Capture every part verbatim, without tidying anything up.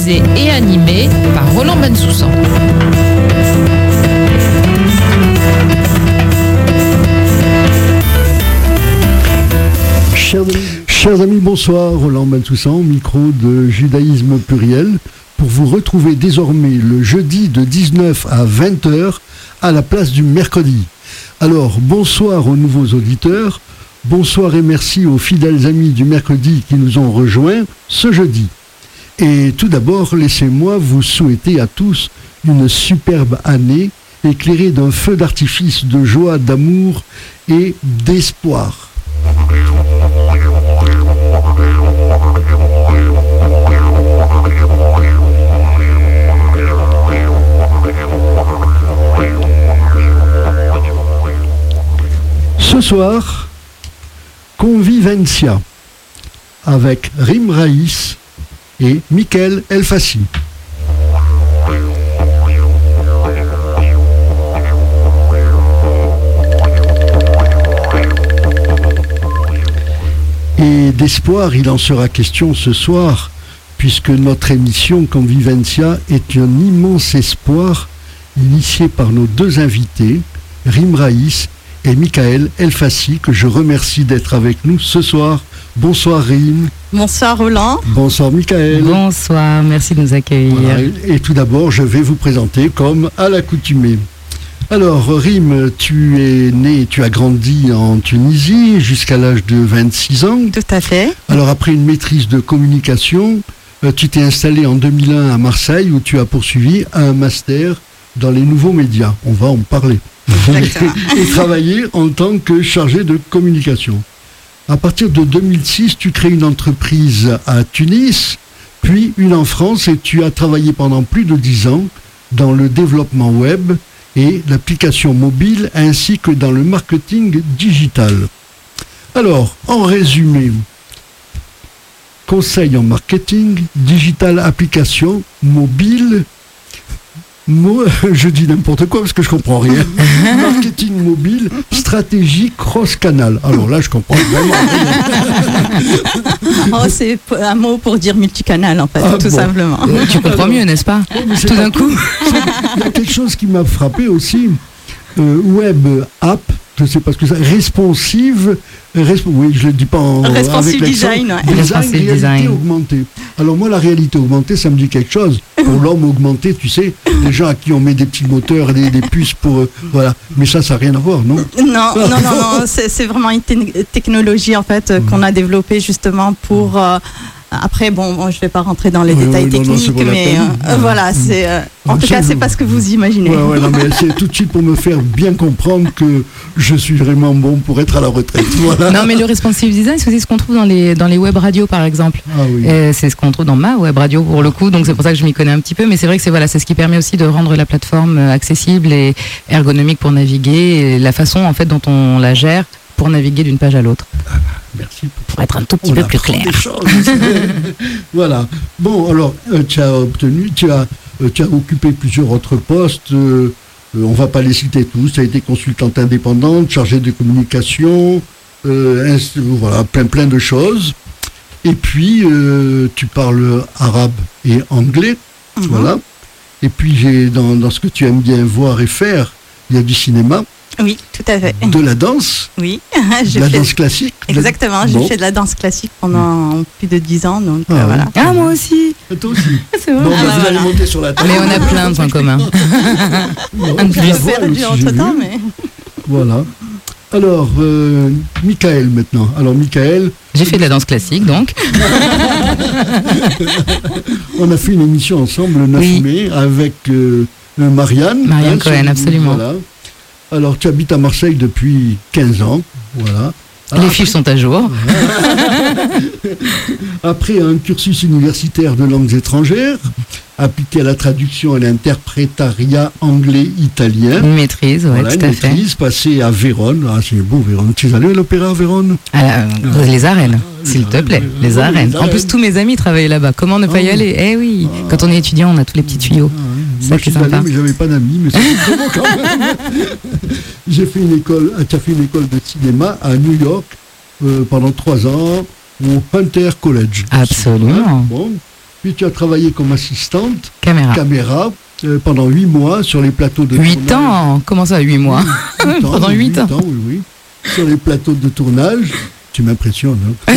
réalisé et animé par Roland Bensoussan. Chers amis, chers amis, bonsoir, Roland Bensoussan, micro de Judaïsme Pluriel, pour vous retrouver désormais le jeudi de dix-neuf à vingt heures à la place du mercredi. Alors, bonsoir aux nouveaux auditeurs, bonsoir et merci aux fidèles amis du mercredi qui nous ont rejoints ce jeudi. Et tout d'abord, laissez-moi vous souhaiter à tous une superbe année, éclairée d'un feu d'artifice de joie, d'amour et d'espoir. Ce soir, Convivencia avec Rim Raïs et Michael Elfassi. Et d'espoir, il en sera question ce soir, puisque notre émission Convivencia est un immense espoir initié par nos deux invités, Rim Raïs et Michael Elfassi, que je remercie d'être avec nous ce soir. Bonsoir Rim. Bonsoir Roland. Bonsoir Michael. Bonsoir, merci de nous accueillir. Voilà, et tout d'abord, je vais vous présenter comme à l'accoutumée. Alors Rim, tu es né, tu as grandi en Tunisie jusqu'à l'âge de vingt-six ans. Tout à fait. Alors après une maîtrise de communication, euh, tu t'es installé en deux mille un à Marseille où tu as poursuivi un master dans les nouveaux médias. On va en parler. Et travailler en tant que chargé de communication. À partir de deux mille six, tu crées une entreprise à Tunis, puis une en France, et tu as travaillé pendant plus de dix ans dans le développement web et l'application mobile, ainsi que dans le marketing digital. Alors, en résumé, conseil en marketing, digital, application, mobile. Moi, je dis n'importe quoi parce que je comprends rien. Marketing mobile, stratégie cross-canal. Alors là, je comprends vraiment rien. Oh, c'est un mot pour dire multicanal, en fait, Ah, tout bon. simplement. Tu comprends mieux, n'est-ce pas? Oui, Tout d'un coup. Il y a quelque chose qui m'a frappé aussi. Euh, web app, je ne sais pas ce que c'est, responsive, resp- oui, je ne le dis pas en Responsive avec l'accent. design, ouais. Design, Responsive réalité design. augmentée. Alors moi, la réalité augmentée, ça me dit quelque chose. Pour l'homme augmenté, tu sais, les gens à qui on met des petits moteurs, des, des puces pour... euh, voilà. Mais ça, ça n'a rien à voir, non? Non, non, non, non, c'est, c'est vraiment une te- technologie, en fait, euh, qu'on a développée justement pour... euh, après, bon, bon, je ne vais pas rentrer dans les Oui, détails oui, non, non, techniques, c'est pas la mais peine. euh, voilà, c'est... euh, en tout cas, c'est pas ce que vous imaginez. Ouais, ouais, non, mais c'est tout de suite pour me faire bien comprendre que je suis vraiment bon pour être à la retraite. Voilà. Non, mais le responsive design, c'est aussi ce qu'on trouve dans les, dans les web radios, par exemple. Ah oui. Et c'est ce qu'on trouve dans ma web radio, pour le coup. Donc, c'est pour ça que je m'y connais un petit peu. Mais c'est vrai que c'est, voilà, c'est ce qui permet aussi de rendre la plateforme euh, accessible et ergonomique pour naviguer. Et la façon, en fait, dont on la gère pour naviguer d'une page à l'autre. Merci pour, Pour être un tout petit on peu plus apprend clair. des choses. Voilà. Bon, alors, euh, tu as obtenu, tu as, euh, tu as occupé plusieurs autres postes. Euh, euh, on va pas les citer tous. Tu as été consultante indépendante, chargée de communication, euh, inst- voilà, plein plein de choses. Et puis, euh, tu parles arabe et anglais. Mhm. Voilà. Et puis, j'ai dans, dans ce que tu aimes bien voir et faire, il y a du cinéma, Oui, tout à fait. de la danse, Oui, de j'ai la fait... danse classique. de- Exactement, j'ai Bon. fait de la danse classique pendant plus de dix ans, donc Ah euh, ouais. voilà. Ah, moi aussi. Et toi aussi. C'est vrai. Bon, Ah, bah, bah, vous allez voilà. monter sur la table. Mais on a plein de points communs. Non, un de puis plus. la J'ai voile perdu aussi, entre j'ai temps, vu. mais... Voilà. Alors, euh, Michael maintenant. Alors, Michael, J'ai fait de la danse classique, donc. on a fait une émission ensemble le neuf Oui. mai avec euh, Marianne. Marianne hein, Cohen, sur- absolument. Voilà. Alors, tu habites à Marseille depuis quinze ans. Voilà. Les Ah, fiches sont à jour. Après un cursus universitaire de langues étrangères, appliqué à la traduction et l'interprétariat anglais-italien. Une maîtrise, ouais, Voilà, tout une à fait. maîtrise, passée à Vérone. Ah, c'est beau, Vérone. Tu es allé à l'opéra à Vérone? Ah, euh, les arènes, les s'il te arènes, plaît, oui, les oui, arènes. les En plus, arènes. tous mes amis travaillaient là-bas. Comment ne pas Ah y oui. aller? Eh oui, Ah. quand on est étudiant, on a tous les petits tuyaux. Ah, oui. C'est Moi, ça je qui est suis allé, sympa. mais j'avais pas d'amis, mais c'est très beau quand même. J'ai fait une école, tu as fait une école de cinéma à New York euh, pendant trois ans au Hunter College. Absolument. Bon. Puis tu as travaillé comme assistante Caméra. caméra euh, pendant huit mois sur les plateaux de Huit tournage. ans Comment ça, huit mois Huit ans, Pendant oui, huit ans. oui, oui. Sur les plateaux de tournage. Tu m'impressionnes. Hein.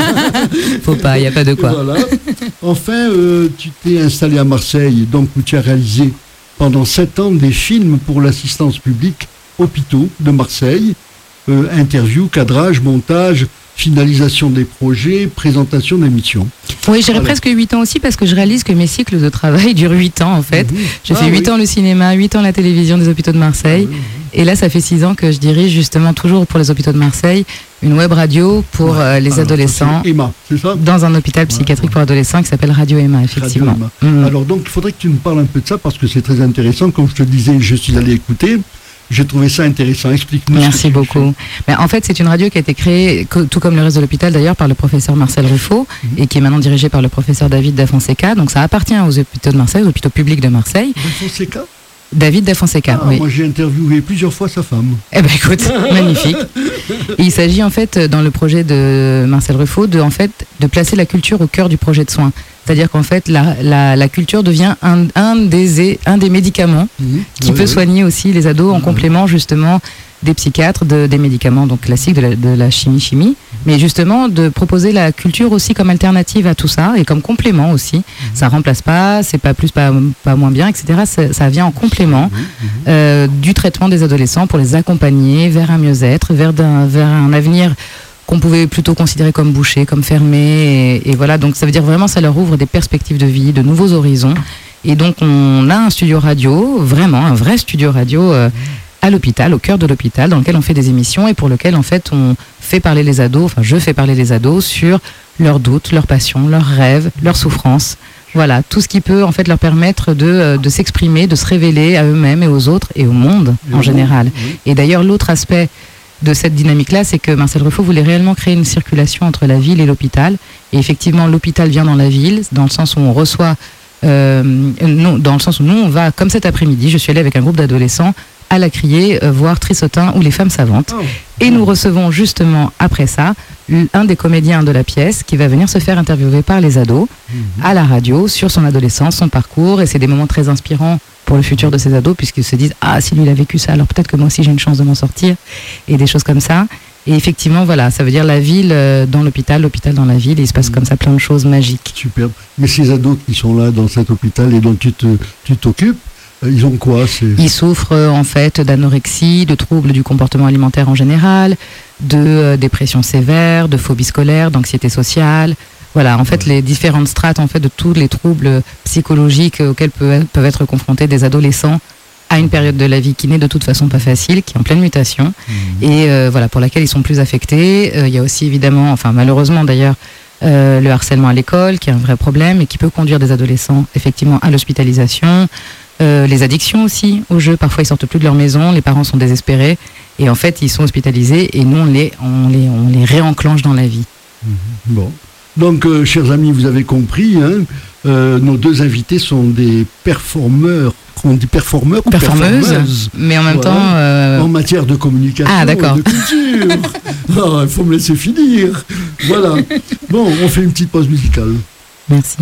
Faut pas, il n'y a pas de quoi. Voilà. Enfin, euh, tu t'es installé à Marseille, donc où tu as réalisé pendant sept ans des films pour l'assistance publique, hôpitaux de Marseille, euh, interview, cadrage, montage, finalisation des projets, présentation d'émissions. Oui, j'irais Alors. presque huit ans aussi parce que je réalise que mes cycles de travail durent huit ans en fait. Mhm. J'ai Ah fait huit oui. ans le cinéma, huit ans la télévision des hôpitaux de Marseille. Ah oui, Et là, ça fait six ans que je dirige justement toujours pour les hôpitaux de Marseille une web radio pour Ouais. euh, les Alors, adolescents ça, c'est Emma, c'est ça? dans un hôpital psychiatrique ouais. pour adolescents qui s'appelle Radio Emma, effectivement. Radio Emma. Mhm. Alors donc, il faudrait que tu nous parles un peu de ça parce que c'est très intéressant. Comme je te disais, je suis allé écouter. J'ai trouvé ça intéressant. Explique-nous. ce Merci que tu beaucoup. Mais en fait, c'est une radio qui a été créée, co- tout comme le reste de l'hôpital d'ailleurs, par le professeur Marcel Ruffo Mhm. et qui est maintenant dirigée par le professeur David Da Fonseca. Donc ça appartient aux hôpitaux de Marseille, aux hôpitaux publics de Marseille. fais. De Fonseca? David Da Fonseca, Ah, oui. moi, j'ai interviewé plusieurs fois sa femme. Eh ben écoute, magnifique. Et il s'agit en fait dans le projet de Marcel Ruffo de en fait de placer la culture au cœur du projet de soins. C'est-à-dire qu'en fait la, la, la culture devient un, un, des, un des médicaments Mhm. qui Ouais, peut ouais. soigner aussi les ados en Mhm. complément justement des psychiatres, de, des médicaments donc classiques de la, de la chimie chimie, mais justement de proposer la culture aussi comme alternative à tout ça et comme complément aussi. Ça remplace pas, c'est pas plus, pas, pas moins bien, et cetera. Ça, ça vient en complément Mhm, mhm. euh, du traitement des adolescents pour les accompagner vers un mieux-être, vers, d'un, vers un avenir qu'on pouvait plutôt considérer comme bouché, comme fermé. Et, et voilà, donc ça veut dire vraiment ça leur ouvre des perspectives de vie, de nouveaux horizons. Et donc on a un studio radio, vraiment un vrai studio radio euh, à l'hôpital, au cœur de l'hôpital, dans lequel on fait des émissions et pour lequel en fait on fait parler les ados, enfin je fais parler les ados sur leurs doutes, leurs passions, leurs rêves, leurs souffrances. Voilà, tout ce qui peut en fait leur permettre de, euh, de s'exprimer, de se révéler à eux-mêmes et aux autres et au monde Et en au général. monde, oui. Et d'ailleurs, l'autre aspect de cette dynamique-là, c'est que Marcel Ruffo voulait réellement créer une circulation entre la ville et l'hôpital. Et effectivement, l'hôpital vient dans la ville, dans le sens où on reçoit, euh, non, dans le sens où nous, on va, comme cet après-midi, je suis allée avec un groupe d'adolescents à la Criée, euh, voir Trissotin ou les femmes savantes. Oh. Et nous recevons justement après ça un des comédiens de la pièce qui va venir se faire interviewer par les ados Mhm. à la radio sur son adolescence, son parcours, et c'est des moments très inspirants pour le futur de ces ados puisqu'ils se disent ah si lui il a vécu ça alors peut-être que moi aussi j'ai une chance de m'en sortir et des choses comme ça. Et effectivement voilà, ça veut dire la ville euh, dans l'hôpital, l'hôpital dans la ville, et il se passe comme ça plein de choses magiques. Superbe. Mais ces ados qui sont là dans cet hôpital et dont tu te, tu t'occupes, euh, ils ont quoi? C'est... Ils souffrent euh, en fait d'anorexie, de troubles du comportement alimentaire en général, de euh, dépression sévère, de phobie scolaire, d'anxiété sociale. Voilà, en fait, les différentes strates en fait de tous les troubles psychologiques auxquels peut- peuvent être confrontés des adolescents à une période de la vie qui n'est de toute façon pas facile, qui est en pleine mutation, Mhm. et euh, voilà, pour laquelle ils sont plus affectés. Euh, Il y a aussi évidemment, enfin malheureusement d'ailleurs, euh, le harcèlement à l'école, qui est un vrai problème et qui peut conduire des adolescents effectivement à l'hospitalisation. Euh, les addictions aussi au jeu, parfois ils sortent plus de leur maison, les parents sont désespérés et en fait ils sont hospitalisés et nous on les, on les, on les réenclenche dans la vie. Bon. Donc, euh, chers amis, vous avez compris, hein, euh, nos deux invités sont des performeurs, on dit performeurs ou Performeuse, performeuses mais en même Voilà. temps... euh, en matière de communication Ah, d'accord. et de culture. Ah, il faut me laisser finir. Voilà. Bon, on fait une petite pause musicale. Merci.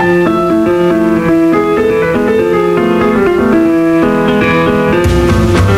Thank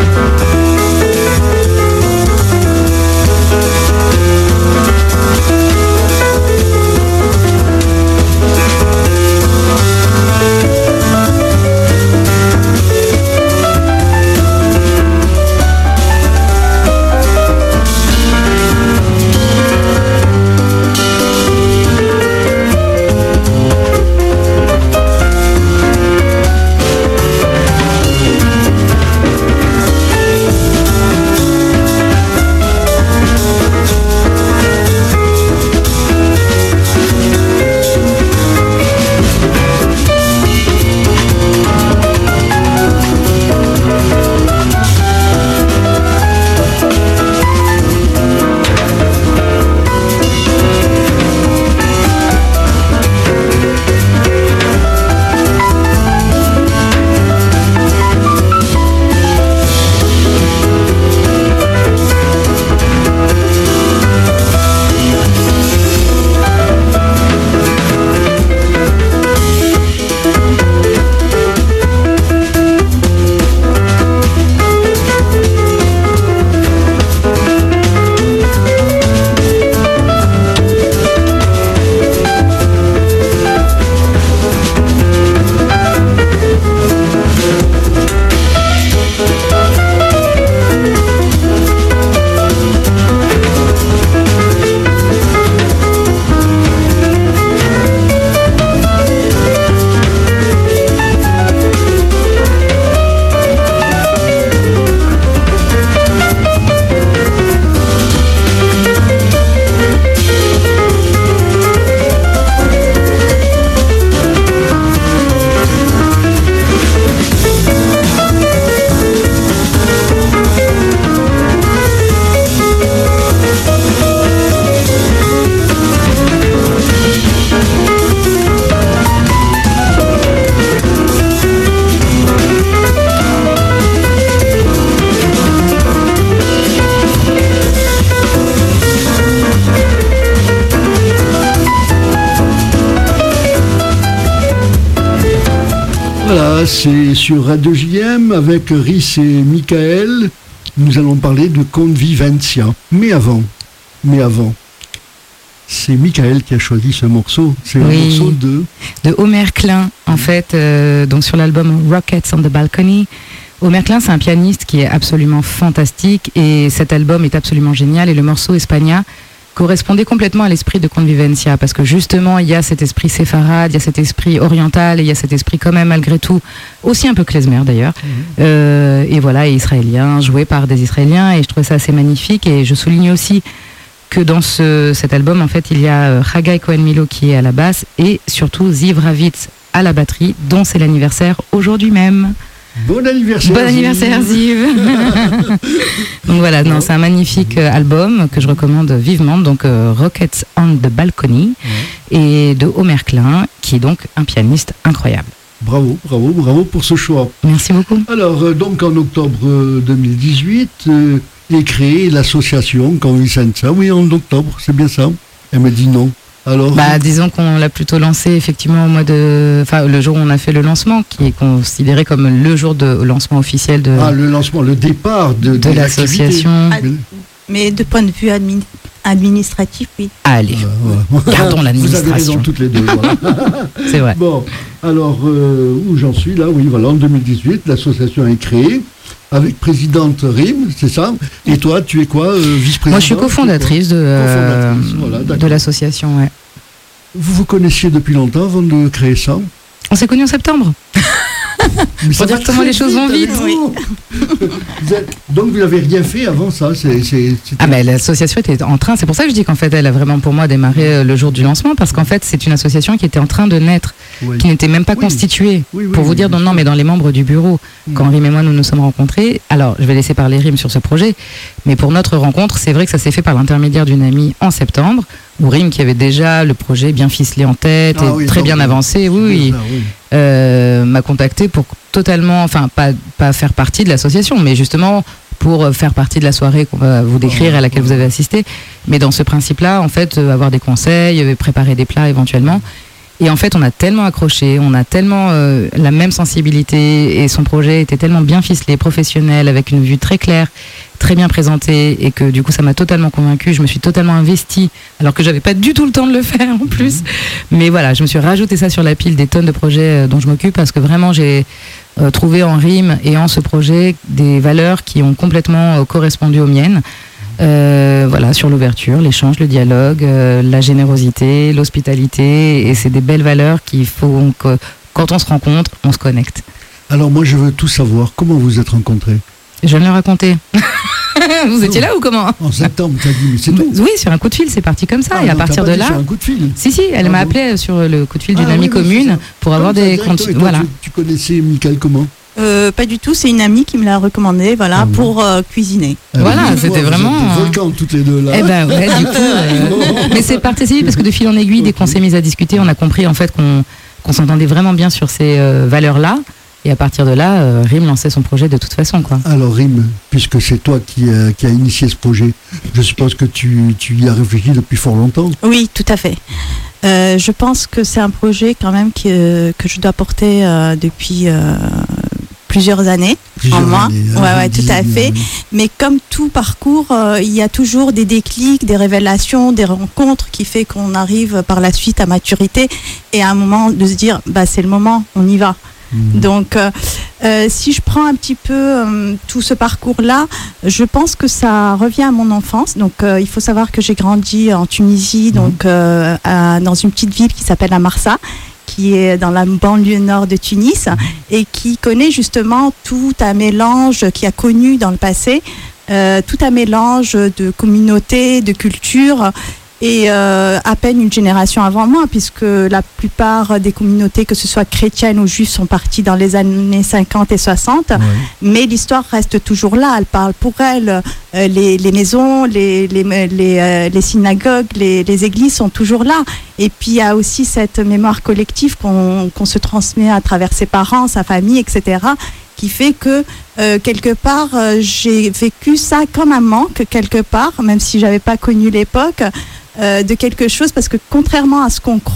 c'est sur Radio J M avec Rhys et Michael. Nous allons parler de Convivencia. Mais avant, mais avant, c'est Michael qui a choisi ce morceau. C'est oui, un morceau de... de Omer Klein, en fait, euh, donc sur l'album Rockets on the Balcony. Omer Klein, c'est un pianiste qui est absolument fantastique et cet album est absolument génial. Et le morceau España correspondait complètement à l'esprit de Convivencia parce que justement, il y a cet esprit séfarade, il y a cet esprit oriental et il y a cet esprit quand même malgré tout, aussi un peu klezmer d'ailleurs. Mmh. Euh, et voilà, et israélien, joué par des Israéliens et je trouvais ça assez magnifique. Et je souligne aussi que dans ce, cet album, en fait, il y a Haggai Cohen-Milo qui est à la basse et surtout Ziv Ravitz à la batterie, dont c'est l'anniversaire aujourd'hui même. Bon anniversaire, bon anniversaire Ziv. Donc voilà, non, c'est un magnifique euh, album que je recommande vivement, donc euh, Rockets on the Balcony, ouais. Et de Omer Klein, qui est donc un pianiste incroyable. Bravo, bravo, bravo pour ce choix. Merci beaucoup. Alors, euh, donc en octobre euh, deux mille dix-huit, euh, est créée l'association Convivencia. Oui, en octobre, c'est bien ça. Elle me dit non. Alors, bah, disons qu'on l'a plutôt lancé effectivement au mois de, enfin le jour où on a fait le lancement, qui est considéré comme le jour de lancement officiel de. Ah, le lancement, le départ de, de, de l'association. Ah, mais de point de vue admin, administratif, oui. Allez, euh, voilà. Gardons l'administration. Vous avez raison toutes les deux. Voilà. C'est vrai. Bon, alors euh, où j'en suis là, oui, voilà, en deux mille dix-huit, l'association est créée. Avec présidente Rim, c'est ça. Et toi, tu es quoi, euh, vice-présidente? Moi, je suis cofondatrice de, euh, voilà, de l'association. Ouais. Vous vous connaissiez depuis longtemps avant de créer ça? On s'est connus en septembre. Pour dire comment les choses vont vite. Oui. Vous êtes... Donc vous n'avez rien fait avant ça c'est, c'est, Ah mais l'association était en train, c'est pour ça que je dis qu'en fait elle a vraiment pour moi démarré le jour du lancement, parce qu'en fait c'est une association qui était en train de naître, oui. Qui n'était même pas oui. constituée. Oui, oui, pour oui, vous dire, non, non, mais dans les membres du bureau, oui. Quand Rim et moi nous nous sommes rencontrés, alors je vais laisser parler Rim sur ce projet, mais pour notre rencontre, c'est vrai que ça s'est fait par l'intermédiaire d'une amie en septembre, où Rim, qui avait déjà le projet bien ficelé en tête, ah, et oui, très bien oui. avancé, oui, oui. Ça, oui. Euh, m'a contacté pour totalement, enfin pas, pas faire partie de l'association, mais justement pour faire partie de la soirée qu'on va vous décrire, à laquelle vous avez assisté. Mais dans ce principe-là, en fait, euh, avoir des conseils, préparer des plats éventuellement. Et en fait, on a tellement accroché, on a tellement euh, la même sensibilité, et son projet était tellement bien ficelé, professionnel, avec une vue très claire, très bien présentée, et que du coup, ça m'a totalement convaincue. Je me suis totalement investie, alors que j'avais pas du tout le temps de le faire en plus. Mmh. Mais voilà, je me suis rajouté ça sur la pile des tonnes de projets euh, dont je m'occupe, parce que vraiment, j'ai euh, trouvé en Rim et en ce projet des valeurs qui ont complètement euh, correspondu aux miennes. Euh, voilà, sur l'ouverture, l'échange, le dialogue, euh, la générosité, l'hospitalité, et c'est des belles valeurs qu'il faut que quand on se rencontre, on se connecte. Alors moi, je veux tout savoir. Comment vous êtes rencontrés? Je viens de le raconter. Vous étiez là ou comment? En septembre, tu as dit, mais c'est tout. Oui, sur un coup de fil, c'est parti comme ça. Ah, et à non, partir de là. Sur un coup de fil. Si, si, elle ah, m'a bon. appelé sur le coup de fil d'une ah, amie oui, commune oui, pour avoir ah, des comptes. Voilà. Tu, tu connaissais Michael comment? Euh, pas du tout, c'est une amie qui me l'a recommandé, voilà, ah, oui. pour euh, cuisiner. Ah, voilà, oui, c'était vous vraiment. Êtes des volcans toutes les deux là. Eh ben ouais, du coup. Euh... Mais c'est parti assez vite parce que de fil en aiguille, dès qu'on s'est mis à discuter, on a compris en fait qu'on qu'on s'entendait vraiment bien sur ces euh, valeurs-là. Et à partir de là, euh, Rim lançait son projet de toute façon, quoi. Alors Rim, puisque c'est toi qui, euh, qui a initié ce projet, je suppose que tu, tu y as réfléchi depuis fort longtemps. Oui, tout à fait. Euh, je pense que c'est un projet quand même qui, euh, que je dois porter euh, depuis euh, plusieurs années plusieurs en moi. Années, hein, ouais, ouais, tout à fait. Années. Mais comme tout parcours, euh, il y a toujours des déclics, des révélations, des rencontres qui fait qu'on arrive par la suite à maturité et à un moment de se dire, bah c'est le moment, on y va. Mmh. Donc, euh, euh, si je prends un petit peu euh, tout ce parcours-là, je pense que ça revient à mon enfance. Donc, euh, il faut savoir que j'ai grandi en Tunisie, mmh. donc euh, à, dans une petite ville qui s'appelle Amarsa, qui est dans la banlieue nord de Tunis, mmh. et qui connaît justement tout un mélange, qui a connu dans le passé euh, tout un mélange de communautés, de cultures. Et euh, à peine une génération avant moi, puisque la plupart des communautés, que ce soit chrétiennes ou juives, sont parties dans les années cinquante et soixante. Ouais. Mais l'histoire reste toujours là, elle parle pour elle. Euh, les, les maisons, les, les, les, euh, les synagogues, les, les églises sont toujours là. Et puis il y a aussi cette mémoire collective qu'on, qu'on se transmet à travers ses parents, sa famille, et cetera, qui fait que euh, quelque part euh, j'ai vécu ça comme un manque quelque part, même si j'avais pas connu l'époque. Euh, de quelque chose, parce que contrairement à ce qu'on croit,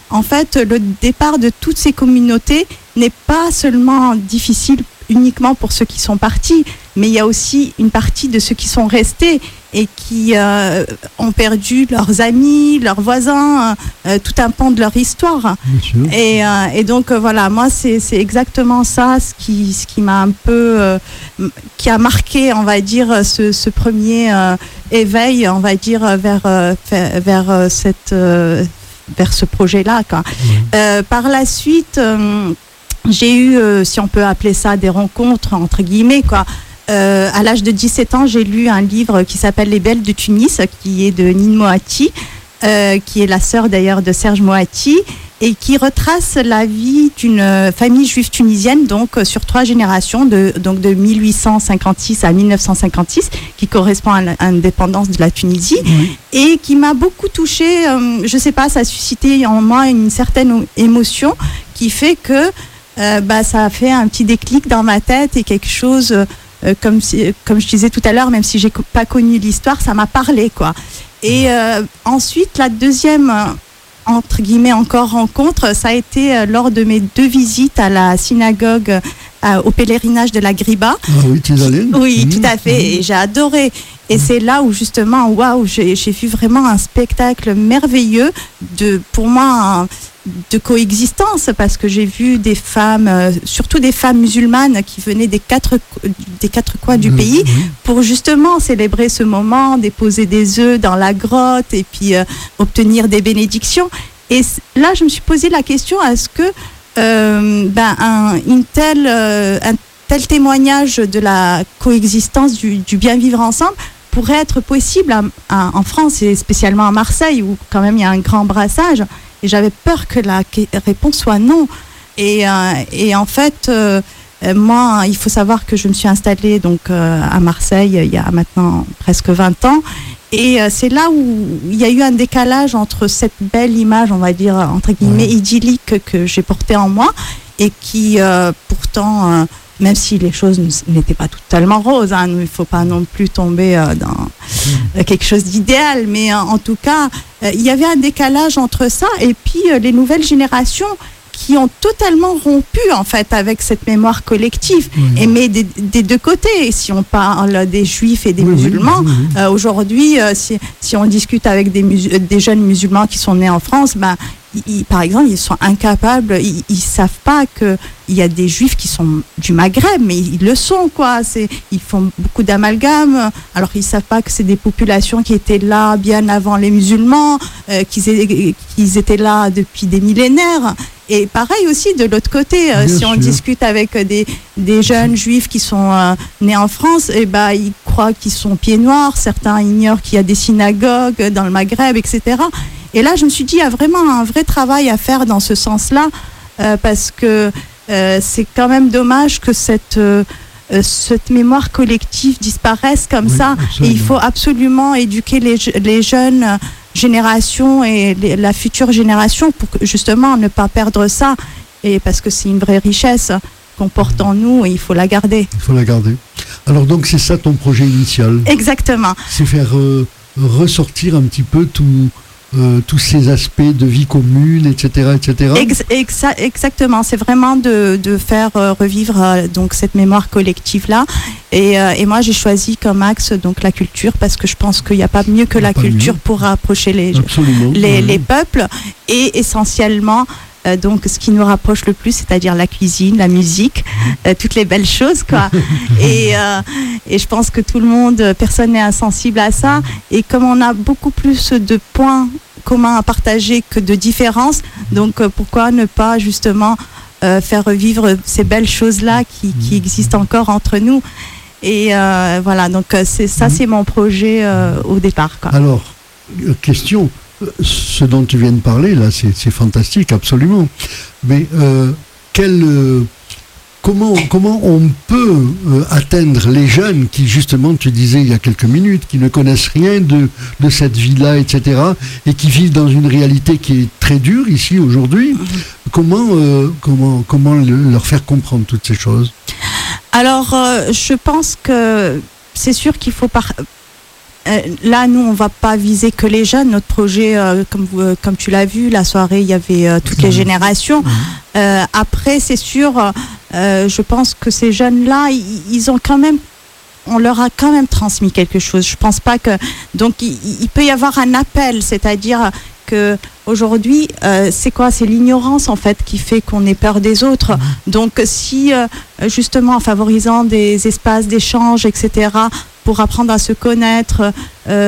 en fait, le départ de toutes ces communautés n'est pas seulement difficile uniquement pour ceux qui sont partis, mais il y a aussi une partie de ceux qui sont restés et qui euh, ont perdu leurs amis, leurs voisins, euh, tout un pan de leur histoire. Et, euh, et donc euh, voilà, moi c'est, c'est exactement ça ce qui, ce qui m'a un peu, euh, qui a marqué, on va dire, ce, ce premier euh, éveil, on va dire, vers, euh, vers, euh, cette, euh, vers ce projet-là, quoi. Mmh. Euh, par la suite, euh, j'ai eu, euh, si on peut appeler ça des rencontres, entre guillemets, quoi. Euh, à l'âge de dix-sept ans, j'ai lu un livre qui s'appelle Les Belles de Tunis, qui est de Nine Moati, euh, qui est la sœur d'ailleurs de Serge Moati, et qui retrace la vie d'une famille juive tunisienne, donc sur trois générations, de, donc de mille huit cent cinquante-six à mille neuf cent cinquante-six, qui correspond à l'indépendance de la Tunisie, oui. Et qui m'a beaucoup touchée. Euh, je sais pas, ça a suscité en moi une certaine émotion qui fait que euh, bah, ça a fait un petit déclic dans ma tête et quelque chose. Euh, Euh, comme, si, comme je disais tout à l'heure, même si j'ai co- pas connu l'histoire, ça m'a parlé, quoi. Et euh, ensuite, la deuxième, euh, entre guillemets, encore rencontre, ça a été euh, lors de mes deux visites à la synagogue, euh, au pèlerinage de la Griba. Ah oui, tu es allée ? Oui, mmh. tout à fait, et j'ai adoré. Et c'est là où justement, waouh, j'ai, j'ai vu vraiment un spectacle merveilleux de, pour moi, un, de coexistence, parce que j'ai vu des femmes, euh, surtout des femmes musulmanes qui venaient des quatre, des quatre coins du pays pour justement célébrer ce moment, déposer des œufs dans la grotte et puis euh, obtenir des bénédictions. Et là, je me suis posé la question, est-ce que euh, ben, un, une telle, euh, un tel témoignage de la coexistence, du, du bien vivre ensemble, pourrait être possible à, à, en France et spécialement à Marseille, où quand même il y a un grand brassage. Et j'avais peur que la réponse soit non. Et, euh, et en fait, euh, moi, il faut savoir que je me suis installée donc, euh, à Marseille il y a maintenant presque vingt ans. Et euh, c'est là où il y a eu un décalage entre cette belle image, on va dire, entre guillemets, idyllique que j'ai portée en moi et qui, euh, pourtant, euh, même si les choses n'étaient pas totalement roses, hein, il ne faut pas non plus tomber euh, dans euh, quelque chose d'idéal, mais euh, en tout cas, euh, il y avait un décalage entre ça et puis euh, les nouvelles générations qui ont totalement rompu en fait avec cette mémoire collective, oui. Et mais des, des deux côtés. Si on parle des juifs et des oui, musulmans, oui, oui, oui. Euh, aujourd'hui, euh, si, si on discute avec des, musu- des jeunes musulmans qui sont nés en France, ben, ils, par exemple, ils sont incapables, ils, ils savent pas que il y a des juifs qui sont du Maghreb, mais ils, ils le sont, quoi. C'est, ils font beaucoup d'amalgames, alors ils savent pas que c'est des populations qui étaient là bien avant les musulmans, euh, qu'ils, qu'ils étaient là depuis des millénaires. Et pareil aussi de l'autre côté, euh, si sûr. On discute avec des, des jeunes juifs qui sont euh, nés en France, et ben, ils croient qu'ils sont pieds noirs, certains ignorent qu'il y a des synagogues dans le Maghreb, et cetera. Et là, je me suis dit, il y a vraiment un vrai travail à faire dans ce sens-là, euh, parce que euh, c'est quand même dommage que cette, euh, cette mémoire collective disparaisse comme oui, ça. Absolument. Et il faut absolument éduquer les, les jeunes génération et les, la future génération pour que, justement ne pas perdre ça, et parce que c'est une vraie richesse qu'on porte en nous et il faut la garder. Il faut la garder. Alors donc c'est ça ton projet initial. Exactement. C'est faire euh, ressortir un petit peu tout, euh, tous ces aspects de vie commune, et cetera, et cetera. Ex- exa- exactement. C'est vraiment de, de faire euh, revivre euh, donc cette mémoire collective là. Et, euh, et moi, j'ai choisi comme axe donc la culture, parce que je pense qu'il n'y a pas mieux que la culture mieux. Pour rapprocher les, les, les peuples, et essentiellement euh, donc ce qui nous rapproche le plus, c'est-à-dire la cuisine, la musique, euh, toutes les belles choses, quoi. et, euh, et je pense que tout le monde, personne n'est insensible à ça. Et comme on a beaucoup plus de points communs à partager que de différences, donc euh, pourquoi ne pas justement euh, faire revivre ces belles choses-là qui, qui existent encore entre nous. Et euh, voilà, donc c'est, ça c'est mon projet euh, au départ, quoi. Alors, question, ce dont tu viens de parler là, c'est, c'est fantastique, absolument. Mais euh, quel, euh, comment, comment on peut euh, atteindre les jeunes qui, justement, tu disais il y a quelques minutes, qui ne connaissent rien de, de cette vie-là, et cetera, et qui vivent dans une réalité qui est très dure ici aujourd'hui. Mm-hmm. Comment, euh, comment, comment le, leur faire comprendre toutes ces choses ? Alors, euh, je pense que c'est sûr qu'il faut par... euh, là, nous, on va pas viser que les jeunes. Notre projet, euh, comme, vous, euh, comme tu l'as vu, la soirée, il y avait euh, toutes les générations. Euh, après, c'est sûr, euh, je pense que ces jeunes-là, ils, ils ont quand même, on leur a quand même transmis quelque chose. Je pense pas que, donc, il, il peut y avoir un appel, c'est-à-dire que aujourd'hui, euh, c'est quoi? C'est l'ignorance en fait qui fait qu'on ait peur des autres. Donc, si euh, justement en favorisant des espaces d'échange, et cetera, pour apprendre à se connaître, euh,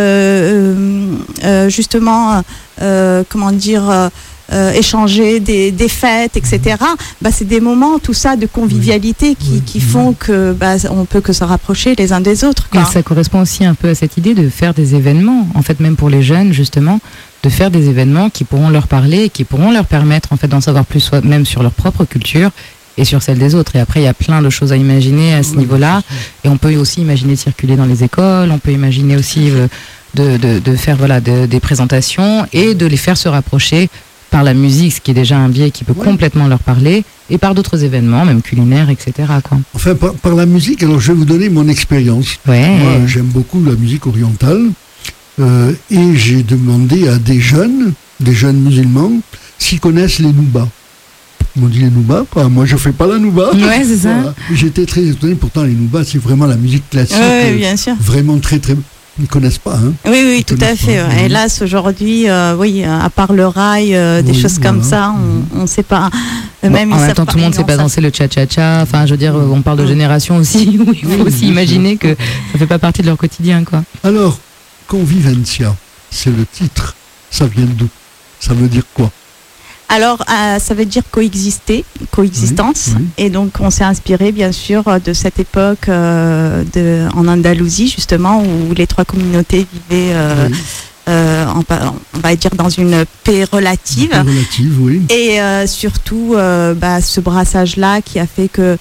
euh, euh, justement, euh, comment dire, euh, euh, échanger des, des fêtes, et cetera. Bah, c'est des moments, tout ça, de convivialité qui, qui font que bah, on peut que se rapprocher les uns des autres, quoi. Et ça correspond aussi un peu à cette idée de faire des événements, en fait, même pour les jeunes, justement, de faire des événements qui pourront leur parler et qui pourront leur permettre, en fait, d'en savoir plus, soit même sur leur propre culture et sur celle des autres. Et après, il y a plein de choses à imaginer à ce oui, niveau-là. Et on peut aussi imaginer de circuler dans les écoles, on peut imaginer aussi euh, de, de, de faire voilà, de, des présentations et de les faire se rapprocher par la musique, ce qui est déjà un biais qui peut ouais. complètement leur parler, et par d'autres événements, même culinaires, et cetera, quoi. Enfin, par, par la musique, alors je vais vous donner mon expérience. Ouais. Moi, j'aime beaucoup la musique orientale, euh, et j'ai demandé à des jeunes, des jeunes musulmans, s'ils connaissent les noubas. Ils m'ont dit les noubas, quoi. Moi je fais pas la nouba. Ouais, c'est ça. Voilà. J'étais très étonné, pourtant les noubas, c'est vraiment la musique classique. Ouais, bien sûr. Vraiment très, très... Ils ne connaissent pas, hein? Oui, oui, tout à fait. Ouais. Hélas, aujourd'hui, euh, oui, à part le rail, euh, des oui, choses voilà. comme ça, on ne sait pas. Bon, même en même temps, tout le monde ne sait pas danser le cha-cha-cha. Enfin, je veux dire, on parle de génération aussi, où il faut oui, aussi imaginer que ça ne fait pas partie de leur quotidien, quoi. Alors, Convivencia, c'est le titre. Ça vient d'où? Ça veut dire quoi? Alors, euh, ça veut dire coexister, coexistence. Oui, oui. Et donc, on s'est inspiré, bien sûr, de cette époque euh, de, en Andalousie, justement, où les trois communautés vivaient, euh, oui. euh, en, on va dire, dans une paix relative. Une paix relative, oui. Et euh, surtout, euh, bah, ce brassage-là qui a fait que,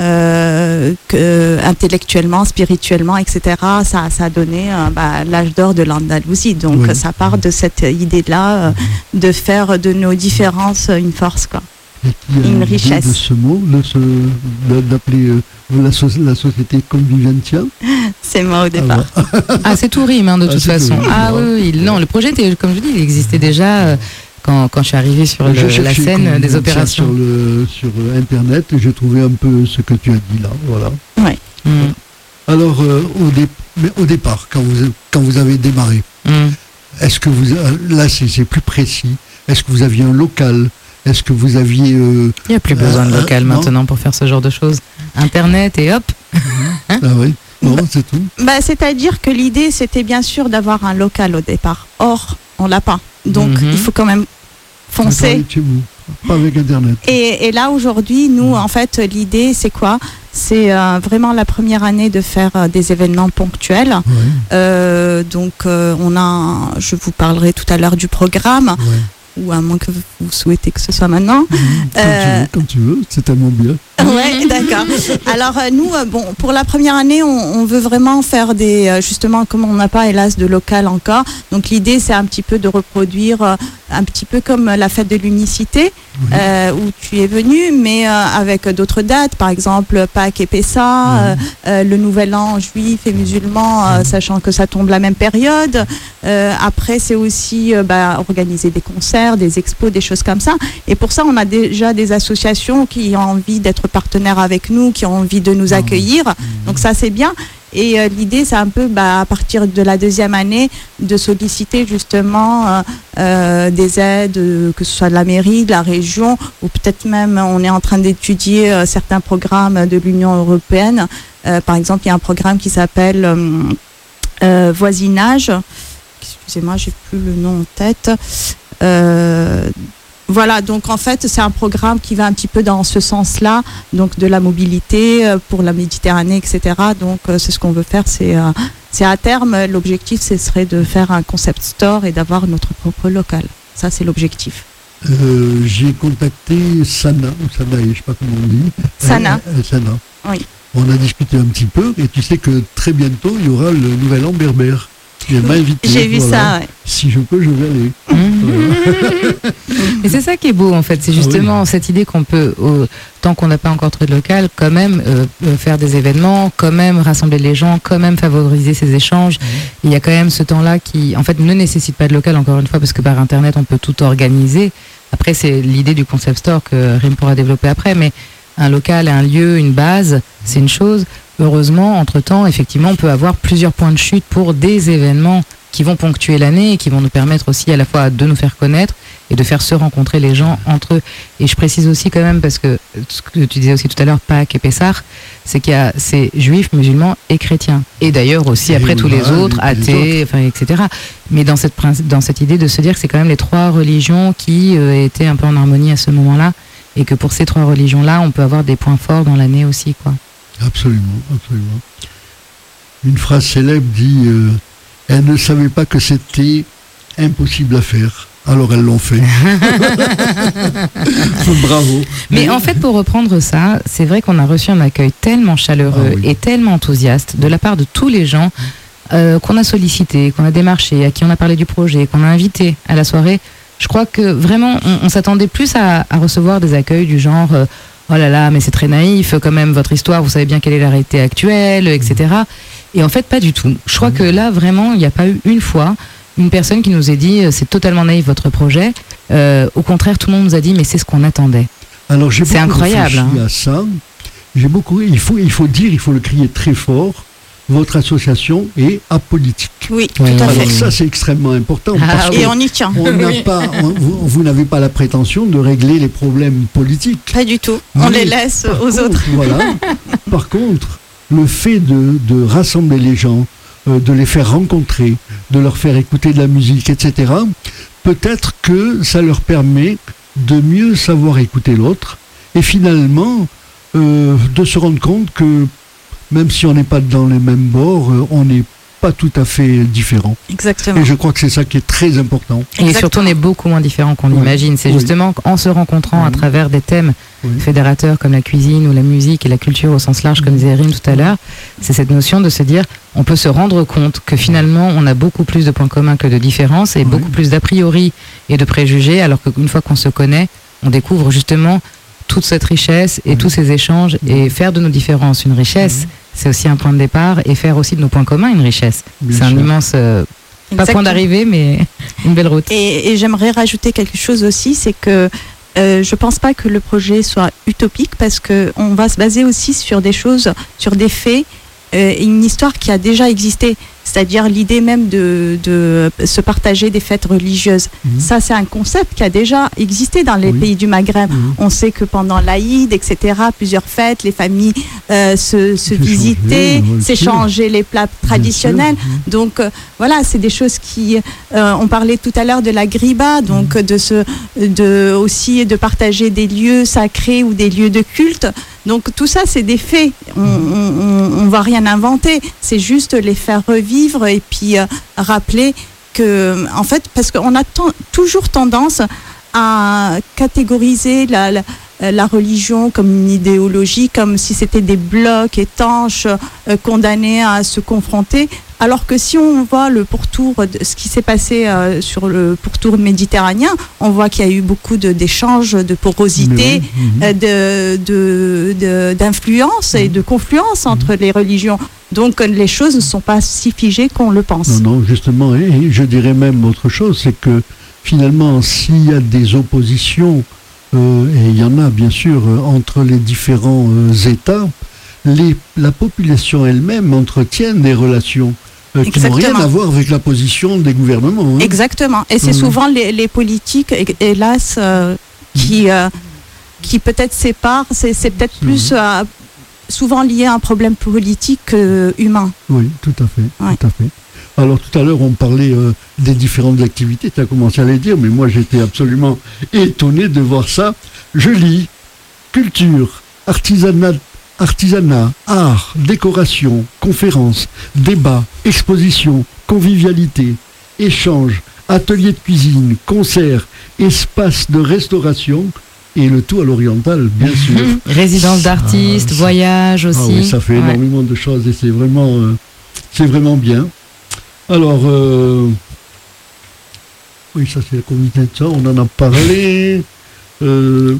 euh, que intellectuellement, spirituellement, et cetera, ça, ça a donné euh, bah, l'âge d'or de l'Andalousie. Donc, oui. ça part de cette idée-là euh, de faire de nos différences une force, quoi. Et qui a une richesse. De ce mot, de ce, d'appeler euh, la, so- la société Convivencia. C'est moi au départ. Ah, ah c'est tout rime, hein, de ah, toute façon. Rime, ah oui, oui, non, le projet, était, comme je dis, il existait déjà. Euh, Quand, quand je suis arrivée sur le, la scène des opérations. Sur, le, sur Internet, j'ai trouvé un peu ce que tu as dit là. Voilà. Ouais. Mmh. Alors, euh, au, dé, mais au départ, quand vous, quand vous avez démarré, mmh. est-ce que vous. Là, c'est, c'est plus précis. Est-ce que vous aviez un local? Est-ce que vous aviez. Euh, Il n'y a plus besoin euh, de local euh, maintenant pour faire ce genre de choses. Internet et hop. Mmh. Ah oui. Bon, bah, c'est tout. Bah, c'est-à-dire que l'idée, c'était bien sûr d'avoir un local au départ. Or, on l'a pas. Donc, mmh. il faut quand même foncer. Chez vous, pas avec Internet. Et, et là, aujourd'hui, nous, en fait, l'idée, c'est quoi? C'est euh, vraiment la première année de faire euh, des événements ponctuels. Ouais. Euh, donc, euh, on a, je vous parlerai tout à l'heure du programme. Ouais. Ou à moins que vous souhaitez que ce soit maintenant. Mmh, comme, euh... tu veux, comme tu veux, c'est tellement bien. Oui, d'accord. Alors euh, nous, euh, bon, pour la première année, on, on veut vraiment faire des, euh, justement, comme on n'a pas, hélas, de local encore. Donc l'idée, c'est un petit peu de reproduire, euh, un petit peu comme la fête de l'unicité, mmh. euh, où tu es venu, mais euh, avec d'autres dates, par exemple Pâques et Pessa, mmh. euh, euh, le Nouvel An juif et musulman, euh, mmh. sachant que ça tombe la même période. Euh, après, c'est aussi euh, bah, organiser des concerts, des expos, des choses comme ça. Et pour ça, on a déjà des associations qui ont envie d'être partenaires avec nous, qui ont envie de nous accueillir. Donc ça, c'est bien. Et euh, l'idée, c'est un peu, bah, à partir de la deuxième année, de solliciter justement euh, euh, des aides, euh, que ce soit de la mairie, de la région, ou peut-être même, on est en train d'étudier euh, certains programmes de l'Union européenne. Euh, par exemple, il y a un programme qui s'appelle euh, euh, Voisinage. Excusez-moi, j'ai plus le nom en tête. Euh, voilà, donc en fait, c'est un programme qui va un petit peu dans ce sens-là, donc de la mobilité euh, pour la Méditerranée, et cetera. Donc, euh, c'est ce qu'on veut faire. C'est, euh, c'est à terme, l'objectif, ce serait de faire un concept store et d'avoir notre propre local. Ça, c'est l'objectif. Euh, j'ai contacté Sana, ou Sana, je ne sais pas comment on dit. Sana. Euh, Sana. Oui. On a discuté un petit peu, et tu sais que très bientôt, il y aura le Nouvel An berbère. Il m'a invité. J'ai vu voilà. ça, ouais. Si je peux, je vais aller. Mmh. Et c'est ça qui est beau en fait, c'est justement ah oui. cette idée qu'on peut, euh, tant qu'on n'a pas encore trouvé de local, quand même euh, faire des événements, quand même rassembler les gens, quand même favoriser ces échanges. Mmh. Il y a quand même ce temps-là qui en fait ne nécessite pas de local, encore une fois, parce que par internet on peut tout organiser. Après c'est l'idée du concept store que Rim pourra développer après, mais un local, un lieu, une base, c'est une chose. Heureusement, entre-temps, effectivement, on peut avoir plusieurs points de chute pour des événements qui vont ponctuer l'année et qui vont nous permettre aussi à la fois de nous faire connaître et de faire se rencontrer les gens entre eux. Et je précise aussi quand même, parce que ce que tu disais aussi tout à l'heure, Pâques et Pessah, c'est qu'il y a c'est juifs, musulmans et chrétiens. Et d'ailleurs aussi, et après tous les autres, athées, enfin, et cetera. Mais dans cette, dans cette idée de se dire que c'est quand même les trois religions qui euh, étaient un peu en harmonie à ce moment-là et que pour ces trois religions-là, on peut avoir des points forts dans l'année aussi, quoi. Absolument, absolument. Une phrase célèbre dit euh, « Elles ne savaient pas que c'était impossible à faire, alors elles l'ont fait. » Bravo. Mais, Mais en fait, pour reprendre ça, c'est vrai qu'on a reçu un accueil tellement chaleureux ah, oui. et tellement enthousiaste de la part de tous les gens euh, qu'on a sollicités, qu'on a démarchés, à qui on a parlé du projet, qu'on a invités à la soirée. Je crois que vraiment, on, on s'attendait plus à, à recevoir des accueils du genre... Euh, oh là là, mais c'est très naïf, quand même, votre histoire, vous savez bien quelle est la réalité actuelle, et cetera. Et en fait, pas du tout. Je crois que là, vraiment, il n'y a pas eu une fois une personne qui nous ait dit c'est totalement naïf votre projet. Euh, au contraire, tout le monde nous a dit mais c'est ce qu'on attendait. Alors, j'ai c'est incroyable. Hein. À ça. J'ai beaucoup. Il faut, il faut dire, il faut le crier très fort. Votre association est apolitique. Oui, tout oui. à fait. Alors ça, c'est extrêmement important. Ah, parce et on y tient. On n'a pas, on, vous, vous n'avez pas la prétention de régler les problèmes politiques. Pas du tout. On Mais les laisse aux contre, autres. Voilà. Par contre, le fait de, de rassembler les gens, euh, de les faire rencontrer, de leur faire écouter de la musique, et cetera, peut-être que ça leur permet de mieux savoir écouter l'autre et finalement euh, de se rendre compte que même si on n'est pas dans les mêmes bords, on n'est pas tout à fait différents. Exactement. Et je crois que c'est ça qui est très important. Et surtout, on est beaucoup moins différents qu'on oui. l'imagine. C'est oui. justement en se rencontrant oui. à travers des thèmes oui. fédérateurs comme la cuisine ou la musique et la culture au sens large, comme disait Rim tout à l'heure, c'est cette notion de se dire, on peut se rendre compte que finalement, on a beaucoup plus de points communs que de différences et oui. beaucoup plus d'a priori et de préjugés, alors qu'une fois qu'on se connaît, on découvre justement toute cette richesse et mmh. tous ces échanges et faire de nos différences une richesse, mmh. c'est aussi un point de départ et faire aussi de nos points communs une richesse. Bien c'est sûr. Un immense, euh, pas point d'arrivée, mais une belle route. Et, et j'aimerais rajouter quelque chose aussi, c'est que euh, je pense pas que le projet soit utopique parce que on va se baser aussi sur des choses, sur des faits, euh, une histoire qui a déjà existé. C'est-à-dire l'idée même de, de se partager des fêtes religieuses. Mmh. Ça, c'est un concept qui a déjà existé dans les oui. pays du Maghreb. Mmh. On sait que pendant l'Aïd, et cetera, plusieurs fêtes, les familles euh, se, se visitaient, s'échangeaient les plats traditionnels. Mmh. Donc, euh, voilà, c'est des choses qui... Euh, on parlait tout à l'heure de la griba, donc mmh. de, se, de aussi de partager des lieux sacrés ou des lieux de culte. Donc, tout ça, c'est des faits. On ne va rien inventer. C'est juste les faire revivre et puis euh, rappeler que, en fait, parce qu'on a t- toujours tendance à catégoriser la, la, la religion comme une idéologie, comme si c'était des blocs étanches euh, condamnés à se confronter. Alors que si on voit le pourtour de ce qui s'est passé euh, sur le pourtour méditerranéen, on voit qu'il y a eu beaucoup de, d'échanges, de porosité, oui. euh, de, de, de, d'influence et de confluence entre les religions. Donc les choses ne sont pas si figées qu'on le pense. Non, non, justement, et je dirais même autre chose, c'est que finalement, s'il y a des oppositions, euh, et il y en a bien sûr, entre les différents euh, États, les, la population elle-même entretient des relations. Euh, qui n'ont rien à voir avec la position des gouvernements. Hein. Exactement. Et c'est mmh. souvent les, les politiques, hélas, euh, qui, euh, qui peut-être séparent. C'est, c'est peut-être mmh. plus euh, souvent lié à un problème politique que humain. Oui, tout à fait. Ouais. Tout à fait. Alors tout à l'heure, on parlait euh, des différentes activités. Tu as commencé à les dire, mais moi j'étais absolument étonné de voir ça. Je lis culture, artisanat, artisanat, art, décoration, conférences, débats, expositions, convivialité, échanges, ateliers de cuisine, concerts, espaces de restauration et le tout à l'oriental, bien sûr. Résidence d'artistes, ah, voyages aussi. Ah oui, ça fait ouais. énormément de choses et c'est vraiment, euh, c'est vraiment bien. Alors, euh, oui, ça c'est le comité de ça, on en a parlé. Euh,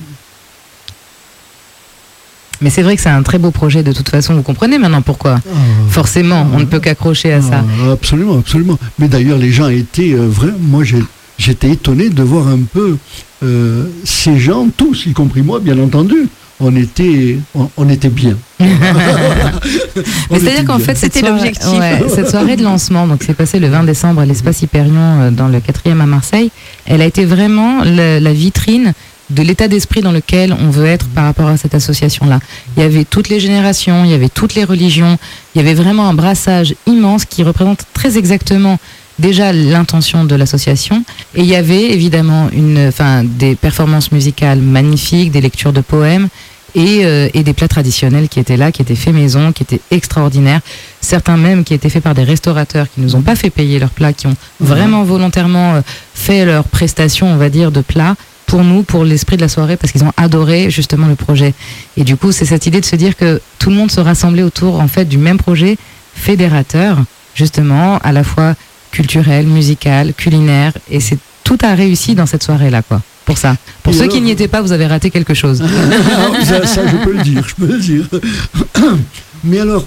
Mais c'est vrai que c'est un très beau projet de toute façon, vous comprenez maintenant pourquoi. Ah, Forcément, on ne peut qu'accrocher à ah, ça. Absolument, absolument. Mais d'ailleurs, les gens étaient euh, vraiment... Moi, j'ai, j'étais étonné de voir un peu euh, ces gens, tous, y compris moi, bien entendu. On était, on, on était bien. Mais c'est-à-dire qu'en fait, c'était soirée, l'objectif. Ouais, cette soirée de lancement, donc c'est passé le vingt décembre à l'Espace Hyperion dans le quatrième à Marseille, elle a été vraiment le, la vitrine de l'état d'esprit dans lequel on veut être par rapport à cette association-là. Il y avait toutes les générations, il y avait toutes les religions, il y avait vraiment un brassage immense qui représente très exactement déjà l'intention de l'association. Et il y avait évidemment une, enfin, des performances musicales magnifiques, des lectures de poèmes et, euh, et des plats traditionnels qui étaient là, qui étaient faits maison, qui étaient extraordinaires. Certains même qui étaient faits par des restaurateurs qui nous ont pas fait payer leurs plats, qui ont vraiment volontairement fait leur prestation, on va dire, de plats pour nous, pour l'esprit de la soirée, parce qu'ils ont adoré justement le projet. Et du coup, c'est cette idée de se dire que tout le monde se rassemblait autour en fait du même projet fédérateur, justement, à la fois culturel, musical, culinaire, et c'est tout a réussi dans cette soirée-là, quoi. Pour ça. Pour et ceux alors, qui n'y étaient pas, vous avez raté quelque chose. ça, ça, je peux le dire, je peux le dire. Mais alors,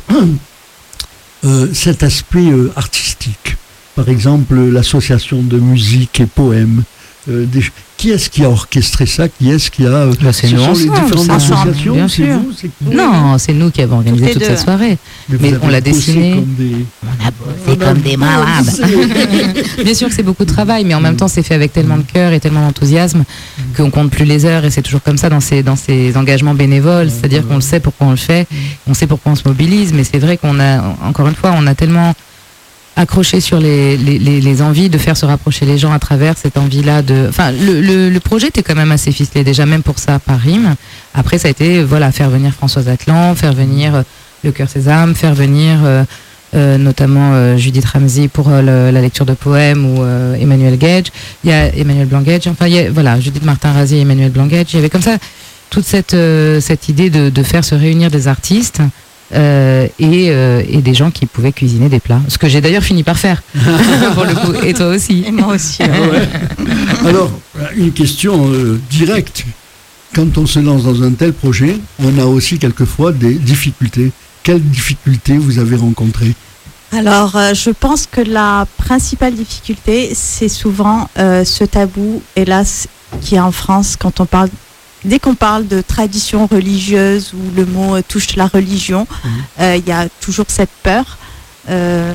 euh, cet aspect euh, artistique, par exemple, l'association de musique et poèmes, euh, des, qui est-ce qui a orchestré ça? Qui est-ce qui a... Euh, bah, c'est ce nous sont ensemble, les différentes ça, associations? bien c'est sûr. vous, c'est qui? Non, c'est nous qui avons organisé toute deux. cette soirée. Mais, Mais on l'a dessiné. Des... On a bossé comme des malades. Bien sûr que c'est beaucoup de travail, mais en même temps, c'est fait avec tellement de cœur et tellement d'enthousiasme qu'on compte plus les heures. Et c'est toujours comme ça dans ces, dans ces engagements bénévoles. C'est-à-dire qu'on le sait pourquoi on le fait, on sait pourquoi on se mobilise. Mais c'est vrai qu'on a, encore une fois, on a tellement... accroché sur les, les, les, les envies de faire se rapprocher les gens à travers cette envie-là de... Enfin, le, le, le projet était quand même assez ficelé, déjà même pour ça, par rime. Après, ça a été, voilà, faire venir Françoise Atlan, faire venir euh, le Cœur Sésame, faire venir euh, euh, notamment euh, Judith Ramsey pour euh, le, la lecture de poèmes ou euh, Emmanuel Gage. Il y a Emmanuel Blanc-Gage, enfin, il y a, voilà, Judith Martin-Razier et Emmanuel Blanc-Gage. Il y avait comme ça toute cette, euh, cette idée de, de faire se réunir des artistes Euh, et, euh, et des gens qui pouvaient cuisiner des plats. Ce que j'ai d'ailleurs fini par faire, pour le coup. Et toi aussi. Et moi aussi. Ah ouais. Alors, une question euh, directe. Quand on se lance dans un tel projet, on a aussi quelquefois des difficultés. Quelles difficultés vous avez rencontrées? Alors, euh, je pense que la principale difficulté, c'est souvent euh, ce tabou, hélas, qui est en France quand on parle... Dès qu'on parle de tradition religieuse où le mot euh, touche la religion, il mmh. euh, y a toujours cette peur. Euh,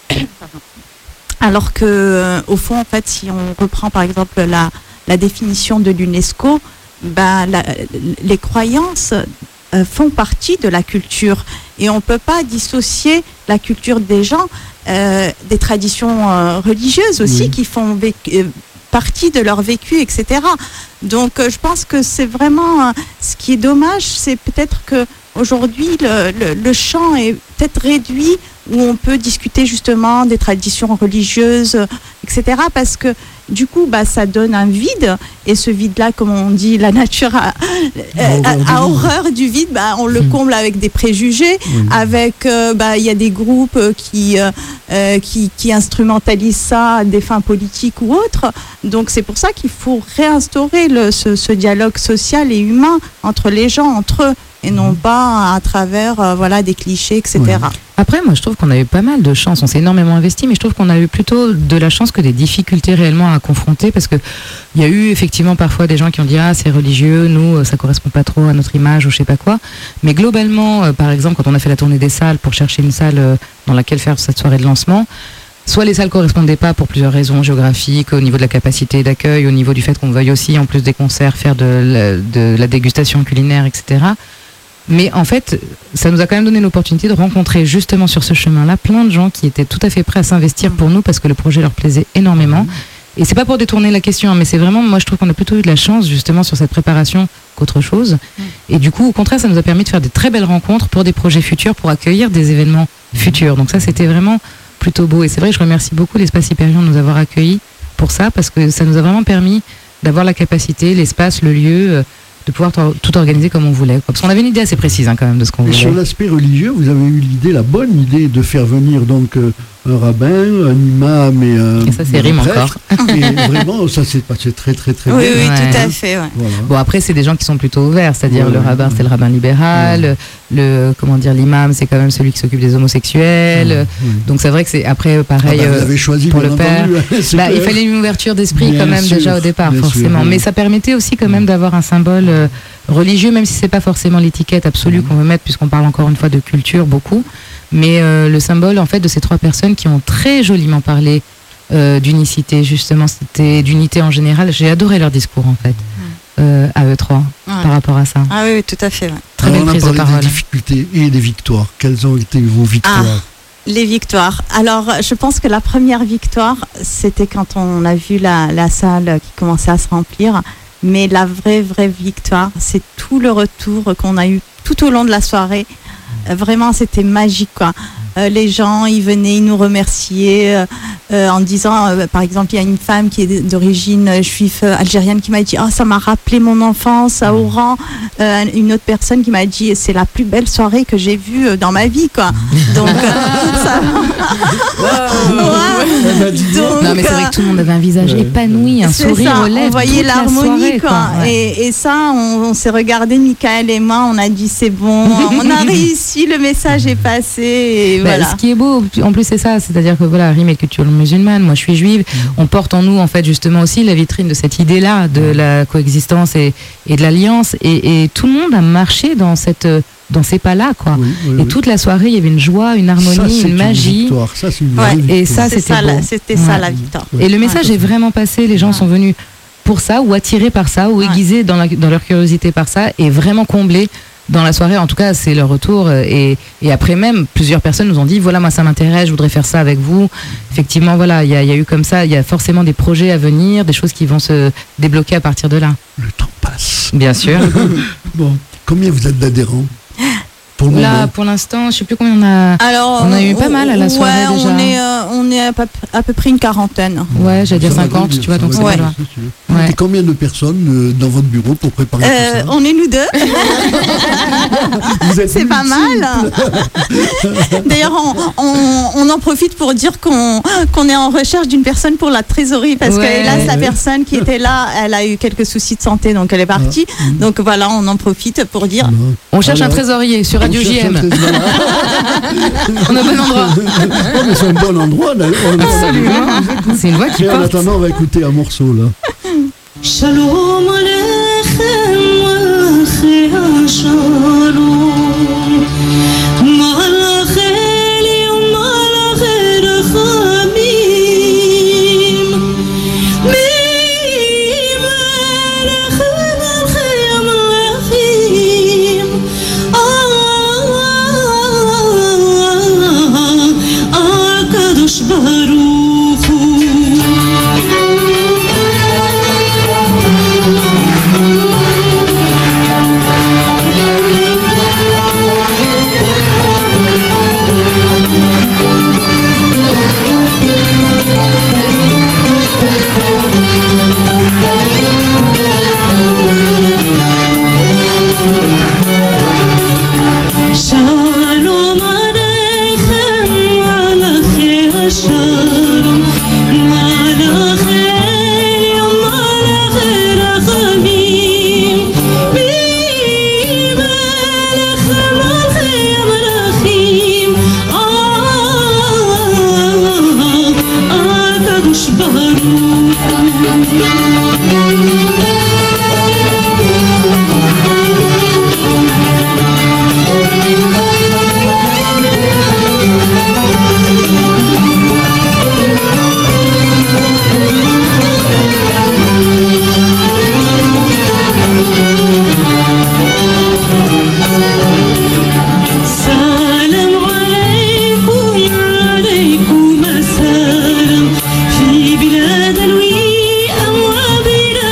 alors que, euh, au fond, en fait, si on reprend par exemple la, la définition de l'UNESCO, ben, la, les croyances euh, font partie de la culture et on ne peut pas dissocier la culture des gens euh, des traditions euh, religieuses aussi mmh. qui font vécu, euh, partie de leur vécu, et cetera. Donc, euh, je pense que c'est vraiment... Euh, ce qui est dommage, c'est peut-être qu'aujourd'hui, le, le, le champ est peut-être réduit où on peut discuter justement des traditions religieuses, et cetera. Parce que, du coup, bah, ça donne un vide. Et ce vide-là, comme on dit, la nature a, a, a horreur du vide. Bah, on le comble avec des préjugés. Oui. Avec, euh, bah, il y a des groupes qui, euh, qui, qui instrumentalisent ça à des fins politiques ou autres. Donc, c'est pour ça qu'il faut réinstaurer le, ce, ce dialogue social et humain entre les gens, entre eux, et non pas à travers euh, voilà, des clichés, et cetera. Oui. Après, moi, je trouve qu'on a eu pas mal de chance. On s'est énormément investi, mais je trouve qu'on a eu plutôt de la chance que des difficultés réellement à confronter, parce que il y a eu effectivement parfois des gens qui ont dit ah c'est religieux, nous ça correspond pas trop à notre image ou je sais pas quoi. Mais globalement, euh, par exemple, quand on a fait la tournée des salles pour chercher une salle euh, dans laquelle faire cette soirée de lancement, soit les salles correspondaient pas pour plusieurs raisons géographiques, au niveau de la capacité d'accueil, au niveau du fait qu'on veuille aussi, en plus des concerts, faire de la, de la dégustation culinaire, et cetera. Mais en fait, ça nous a quand même donné l'opportunité de rencontrer justement sur ce chemin-là plein de gens qui étaient tout à fait prêts à s'investir pour nous parce que le projet leur plaisait énormément. Et c'est pas pour détourner la question, mais c'est vraiment, moi je trouve qu'on a plutôt eu de la chance justement sur cette préparation qu'autre chose. Et du coup, au contraire, ça nous a permis de faire des très belles rencontres pour des projets futurs, pour accueillir des événements futurs. Donc ça, c'était vraiment plutôt beau. Et c'est vrai, je remercie beaucoup l'Espace Hyperion de nous avoir accueillis pour ça, parce que ça nous a vraiment permis d'avoir la capacité, l'espace, le lieu, de pouvoir tout organiser comme on voulait. Parce qu'on avait une idée assez précise hein, quand même de ce qu'on voulait. Et sur l'aspect religieux, vous avez eu l'idée, la bonne idée de faire venir donc euh, un rabbin, un imam et un Et ça, c'est rime prêtre. Et vraiment, ça s'est passé très, très, très Oui, bien. oui, Ouais. tout à fait. Ouais. Voilà. Bon, après, c'est des gens qui sont plutôt ouverts, c'est-à-dire Ouais, le ouais, rabbin, ouais. c'est le rabbin libéral, Ouais. le, comment dire, l'imam, c'est quand même celui qui s'occupe des homosexuels. Ouais, ouais. Donc c'est vrai que c'est après Ah pareil. bah, vous euh, avez choisi, pour bien le père. entendu, hein, c'est Bah, il clair. fallait une ouverture d'esprit Bien quand même sûr, déjà au départ, bien sûr, forcément. oui. Mais ça permettait aussi quand même d'avoir un symbole euh, religieux, même si c'est pas forcément l'étiquette absolue qu'on veut mettre, puisqu'on parle encore une fois de culture beaucoup. Mais euh, le symbole en fait de ces trois personnes qui ont très joliment parlé euh, d'unicité, justement, c'était d'unité en général. J'ai adoré leur discours en fait, euh, à eux trois, Ouais. par rapport à ça. Ah oui, oui, tout à fait. Ouais. Très Alors, belle on a prise de parlé parole. des difficultés et des victoires. Quelles ont été vos victoires? Les victoires. Alors, je pense que la première victoire, c'était quand on a vu la, la salle qui commençait à se remplir. Mais la vraie, vraie victoire, c'est tout le retour qu'on a eu tout au long de la soirée. Euh, Vraiment, c'était magique, quoi. Euh, les gens, ils venaient, ils nous remerciaient euh, euh, en disant, euh, par exemple, il y a une femme qui est d'origine euh, juive euh, algérienne qui m'a dit, oh, ça m'a rappelé mon enfance à Oran. Euh, une autre personne qui m'a dit, c'est la plus belle soirée que j'ai vue euh, dans ma vie, quoi. Donc, euh, ça... Ouais. Donc, Non mais c'est vrai que tout le monde avait un visage Ouais. épanoui, un c'est sourire ça, aux lèvres. on voyait toute la l'harmonie, soirée, quoi. Ouais. Et, et ça, on, on s'est regardé, Michael et moi, on a dit c'est bon, on a réussi, le message est passé. Et Bah, voilà. Ce qui est beau, en plus c'est ça, c'est-à-dire que voilà, Rime est culture musulmane, moi je suis juive, on porte en nous en fait justement aussi la vitrine de cette idée-là, de la coexistence et, et de l'alliance, et, et tout le monde a marché dans cette, dans ces pas-là, quoi. Oui, oui, Et oui. toute la soirée, il y avait une joie, une Ça, harmonie, c'est une magie. victoire. Ça, c'est une Ouais. vraie Et victoire. ça, C'est c'était ça, la- beau. c'était ça Ouais. la victoire. Et le message Ouais. est vraiment passé, les gens Ouais. sont venus pour ça, ou attirés par ça, ou Ouais. aiguisés dans, la- dans leur curiosité par ça, et vraiment comblés dans la soirée. En tout cas, c'est leur retour. euh, Et, et après même, plusieurs personnes nous ont dit, voilà, moi ça m'intéresse, je voudrais faire ça avec vous. Effectivement, voilà, il y, a- il y a eu comme ça, il y a forcément des projets à venir, des choses qui vont se débloquer à partir de là. Le temps passe. Bien sûr. Bon, combien vous êtes d'adhérents pour le Là, moment? pour l'instant, je sais plus combien on a. Alors, On a eu pas mal à la soirée, ouais, déjà. On est, euh, on est à, peu- à peu près une quarantaine. Ouais, j'allais dire Ça va cinquante, bien, tu vois, ça donc va c'est bien, pas loin. c'est sûr. Ouais. Et combien de personnes euh, dans votre bureau pour préparer Euh, tout ça? on est nous deux, Vous êtes c'est pas multiples. mal. D'ailleurs, on, on, on en profite pour dire qu'on qu'on est en recherche d'une personne pour la trésorerie parce Ouais. que hélas, la Ouais. personne qui était là, elle a eu quelques soucis de santé, donc elle est partie. Ah, mm. Donc voilà, on en profite pour dire. Non. On cherche Alors, un trésorier sur Radio on cherche J un M. trésor. On a bon endroit. Oh, mais c'est un bon endroit. Là. On- Absolument. C'est une voix qui Et en porte. attendant, on va écouter un morceau là. Shalom aleichem achia shalom malachei liom malachei rachamim mimelech malachei amalachim ah HaKadosh Baruch Hu. Shalom aleichem malachei shalom malachei yom malachei rachamim mimelech malachei amalachim ah HaKadosh Baruch Salam alaykum alaykum assalam fi bilad alwi wa bilad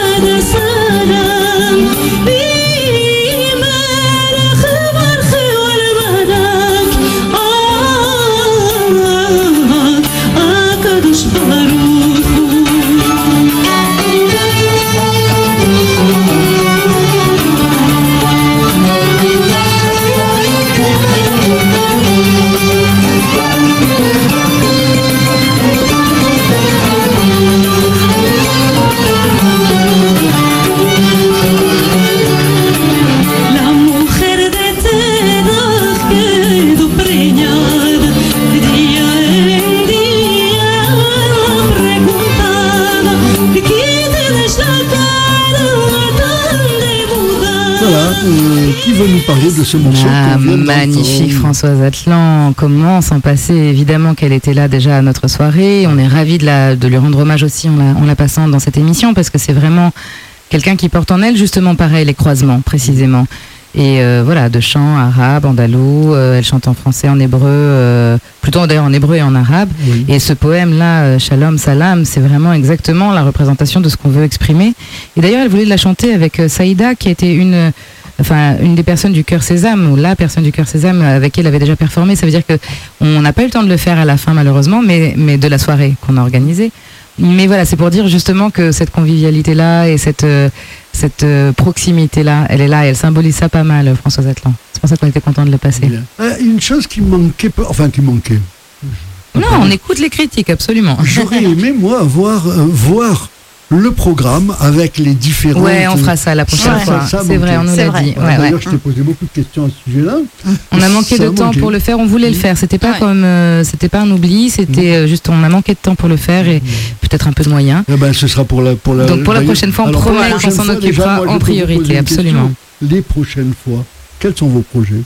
Voilà, et qui veut nous parler de ce morceau Ah, qu'on vient magnifique d'entendre. Françoise Atlan. Comment s'en passer? Évidemment qu'elle était là déjà à notre soirée. On est ravis de, la, de lui rendre hommage aussi en la, en la passant dans cette émission parce que c'est vraiment quelqu'un qui porte en elle justement pareil les croisements précisément. Et euh, voilà, de chants arabes, andalous, euh, elle chante en français, en hébreu, euh, plutôt d'ailleurs en hébreu et en arabe. Oui. Et ce poème-là, euh, Shalom Salam, c'est vraiment exactement la représentation de ce qu'on veut exprimer. Et d'ailleurs, elle voulait la chanter avec euh, Saïda, qui était une, euh, enfin, une des personnes du Cœur Sésame, ou la personne du Cœur Sésame avec qui elle avait déjà performé. Ça veut dire que on n'a pas eu le temps de le faire à la fin, malheureusement, mais, mais de la soirée qu'on a organisée. Mais voilà, c'est pour dire justement que cette convivialité-là et cette, euh, cette euh, proximité-là, elle est là, et elle symbolise ça pas mal, Françoise Atlan. C'est pour ça qu'on était content de le passer. Bien. Euh, une chose qui manquait, peu- enfin qui manquait. Non, on écoute les critiques, absolument. J'aurais aimé, moi, voir, euh, voir le programme avec les différents. Ouais, on fera ça la prochaine Ouais. fois. Ça, ça C'est vrai, manquait. on nous C'est l'a vrai. dit. Voilà, Ouais, ouais. D'ailleurs, je t'ai posé beaucoup de questions à ce sujet-là. On a manqué Ça de temps manquait. pour le faire, on voulait le faire. C'était pas Ouais. comme, euh, c'était pas un oubli, c'était euh, juste, on a manqué de temps pour le faire et peut-être un peu de moyens. Eh ben, ce sera pour la pour la. Donc, pour la d'ailleurs- prochaine fois, on Alors, pour la promet qu'on prochaine s'en fois, déjà, occupera moi, je en peux vous poser priorité, une question. absolument. Les prochaines fois, quels sont vos projets?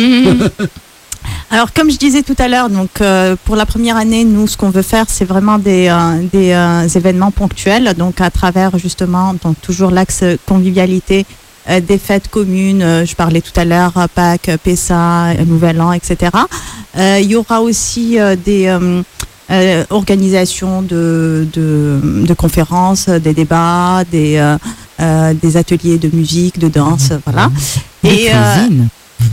Alors, comme je disais tout à l'heure, donc euh, pour la première année, nous, ce qu'on veut faire, c'est vraiment des, euh, des euh, événements ponctuels, donc à travers justement, donc toujours l'axe convivialité, euh, des fêtes communes. euh, je parlais tout à l'heure euh, Pâques, Pessa, euh, Nouvel An, et cetera. Euh, Il y aura aussi euh, des euh, euh, organisations de, de, de conférences, des débats, des, euh, euh, des ateliers de musique, de danse, voilà. Des Et, euh, cuisines.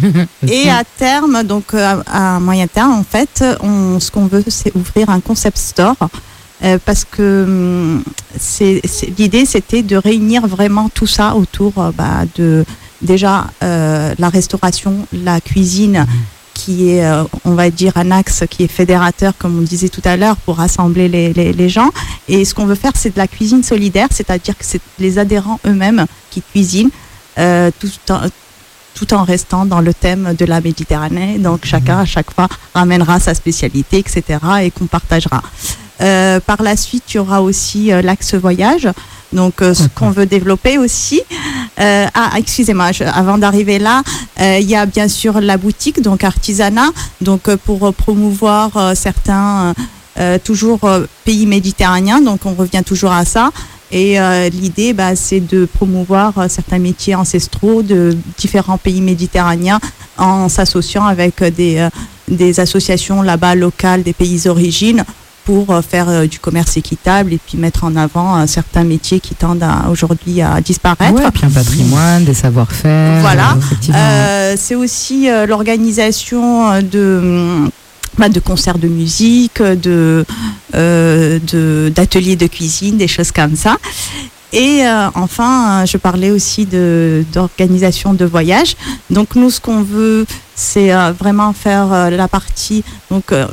Et à terme, donc euh, à, à moyen terme, en fait, on, ce qu'on veut, c'est ouvrir un concept store. euh, parce que hum, c'est, c'est- l'idée, c'était de réunir vraiment tout ça autour euh, bah, de déjà euh, la restauration, la cuisine, qui est, euh, on va dire, un axe qui est fédérateur, comme on disait tout à l'heure, pour rassembler les, les, les gens. Et ce qu'on veut faire, c'est de la cuisine solidaire, c'est-à-dire que c'est les adhérents eux-mêmes qui cuisinent, euh, tout en, tout en restant dans le thème de la Méditerranée. Donc chacun, à chaque fois, ramènera sa spécialité, et cetera, et qu'on partagera. Euh, par la suite, il y aura aussi euh, l'axe voyage. Donc, euh, ce qu'on veut développer aussi. Euh, ah, excusez-moi, je- avant d'arriver là, euh, il y a bien sûr la boutique, donc artisanat, donc euh, pour euh, promouvoir euh, certains, euh, toujours euh, pays méditerranéens. Donc, on revient toujours à ça. Et euh, l'idée, bah, c'est de promouvoir euh, certains métiers ancestraux de différents pays méditerranéens en s'associant avec euh, des, euh, des associations là-bas locales des pays d'origine pour euh, faire euh, du commerce équitable et puis mettre en avant euh, certains métiers qui tendent à, aujourd'hui à disparaître. Ouais, puis un patrimoine, des savoir-faire. Voilà. euh, effectivement. Euh, c'est aussi euh, l'organisation euh, de, hum, bah, de concerts de musique, de, euh, de, d'ateliers de cuisine, des choses comme ça. Et euh, enfin, euh, je parlais aussi de, d'organisation de voyage. Donc nous, ce qu'on veut, c'est euh, vraiment faire euh, la partie donc euh,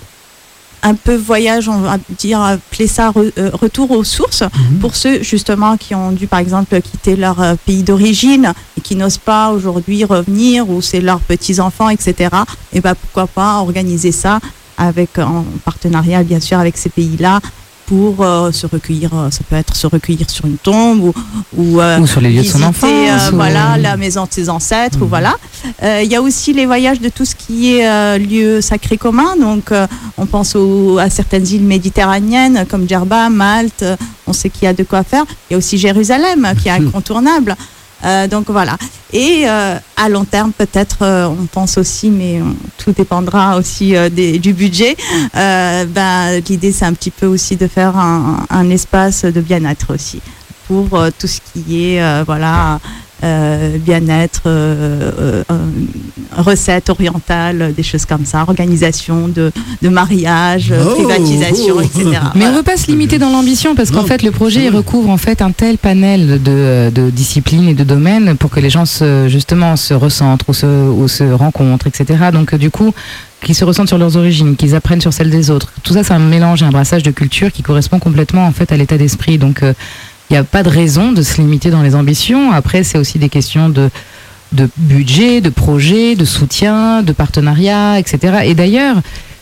un peu voyage, on va dire, appeler ça re- euh, retour aux sources, pour ceux justement qui ont dû par exemple quitter leur euh, pays d'origine et qui n'osent pas aujourd'hui revenir, ou c'est leurs petits-enfants, et cetera. Et ben pourquoi pas organiser ça avec, en partenariat bien sûr avec ces pays-là, pour euh, se recueillir, euh, ça peut être se recueillir sur une tombe, ou, ou, euh, Ou sur les lieux de son visiter, enfance. euh, ou- voilà, la maison de ses ancêtres, ou voilà. Euh, Il y a aussi les voyages de tout ce qui est euh, lieu sacré commun. Donc, euh, on pense au- à certaines îles méditerranéennes comme Djerba, Malte. euh, On sait qu'il y a de quoi faire. Il y a aussi Jérusalem qui est incontournable. Euh, donc voilà. Et euh, à long terme, peut-être, euh, on pense aussi, mais euh, tout dépendra aussi euh, des- du budget. Euh, ben, l'idée, c'est un petit peu aussi de faire un, un espace de bien-être aussi, pour euh, tout ce qui est euh, voilà euh, bien-être, euh, euh, euh, recettes orientales, des choses comme ça, organisation de, de mariage, Oh, privatisation, oh. et cetera. Mais on Voilà. veut pas se limiter dans l'ambition parce qu'en Non, fait le projet c'est il vrai. recouvre en fait un tel panel de, de disciplines et de domaines pour que les gens se, justement se recentrent ou se, ou se rencontrent, et cetera. Donc euh, du coup qu'ils se ressentent sur leurs origines, qu'ils apprennent sur celles des autres. Tout ça c'est un mélange et un brassage de culture qui correspond complètement en fait à l'état d'esprit. Donc euh, il n'y a pas de raison de se limiter dans les ambitions. Après c'est aussi des questions de de budget, de projet, de soutien, de partenariat, et cetera. Et d'ailleurs,